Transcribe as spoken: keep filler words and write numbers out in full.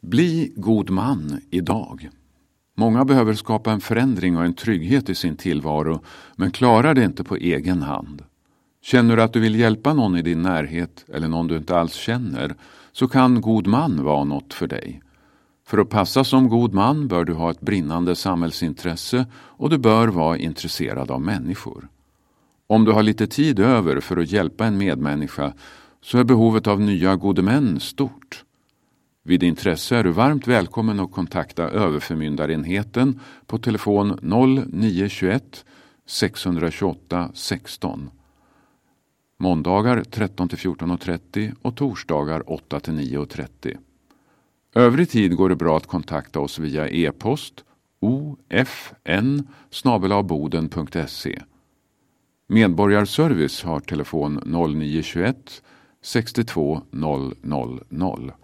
Bli god man idag. Många behöver skapa en förändring och en trygghet i sin tillvaro, men klarar det inte på egen hand. Känner du att du vill hjälpa någon i din närhet eller någon du inte alls känner, så kan god man vara något för dig. För att passa som god man bör du ha ett brinnande samhällsintresse och du bör vara intresserad av människor. Om du har lite tid över för att hjälpa en medmänniska så är behovet av nya gode män stort. Vid intresse är du varmt välkommen att kontakta överförmyndarenheten på telefon noll nio ett ett sex två åtta sexton. Måndagar tretton till fjorton trettio och torsdagar åtta till nio trettio. Övrig tid går det bra att kontakta oss via e-post ofn snabel-a boden punkt se. Medborgarservice har telefon noll nio ett ett sex två noll noll noll.